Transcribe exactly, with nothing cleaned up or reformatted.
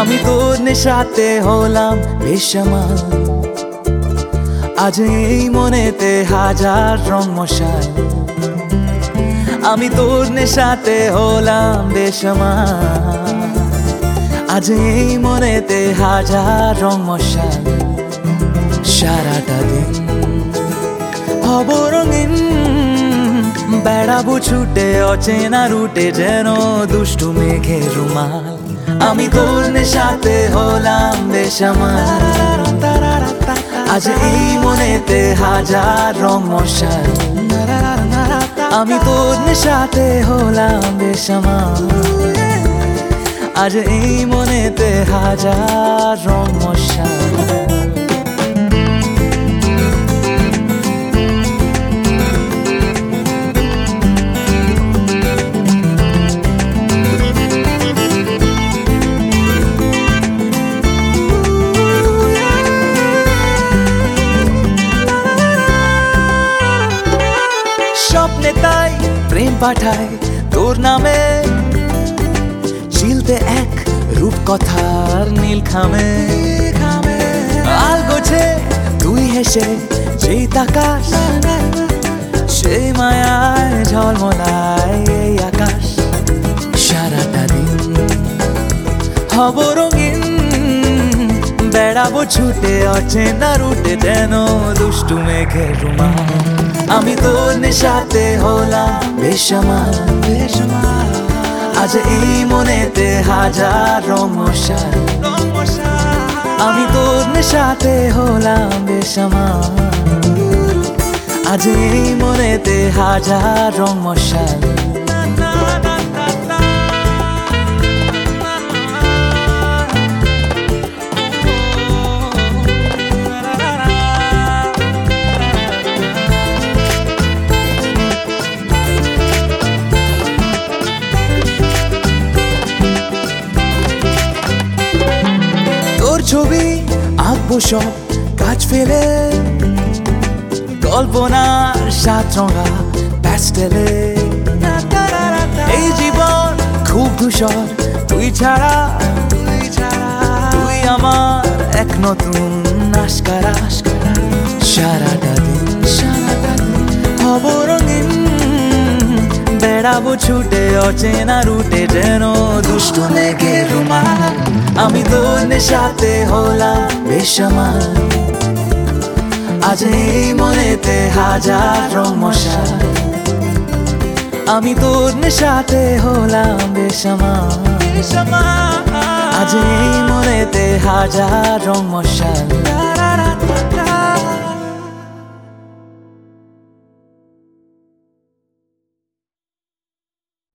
আমি তোর নেশাতে হলাম বেসামাল। আজ এই মনেতে হাজার রং মশাল। আমি তোর নেশাতে হলাম বেসামাল। আজ এই মনেতে হাজার রং মশাল। সারাটা দিন হব রঙিন, বেড়াবো ছুটে অচেনা রুটে যেন দুষ্টু মেঘের রুমাল। আমি তোর নেশাতে হলাম বেসামাল। আজ এই মনেতে হাজার রং মশাল। আমি তোর নেশাতে হলাম বেসামাল। আজ এই মনেতে হাজার রং মশাল। স্বপ্নে তাই প্রেম পাঠায় তোর নামে, চিলতে এক রূপকথার নীল খামে। আল গোছে তুই হেসে যেই তাকাস, সেই মায়ায় ঝলমলায় এই আকাশ। সারাটা দিন হব রঙিন, বেড়াবো ছুটে অচেনা রুটে যেন দুষ্টু মেঘের রুমাল। আমি তোর নেশাতে হলাম বেসামাল। আজ এই মনেতে হাজার রং মশাল। আমি তোর নেশাতে হলাম বেসামাল। আজ এই মনেতে হাজার রং মশাল। ছবি আঁকবো সব কাজ ফেলে, কল্পনার সাত রঙা প্যাস্টেলে। এই জীবন খুব ধূসর তুই ছাড়া, তুই আমার এক নতুন আশকারা। সারাটা দিন হব রঙিন, বেড়াবো ছুটে অচেনা রুটে যেন দুষ্টু মেঘের রুমাল। আমি তোর নেশাতে হলাম বেসামাল। আজ এই মনেতে হাজার রং মশাল। আমি তোর নেশাতে হলাম বেসামাল। আজ এই মনেতে হাজার রং মশাল।